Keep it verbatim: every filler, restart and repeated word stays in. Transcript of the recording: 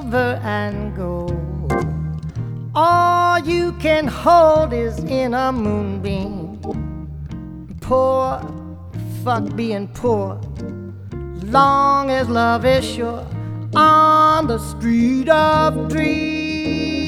silver and gold. All you can hold is in a moonbeam. Poor, fuck being poor, long as love is sure on the street of dreams.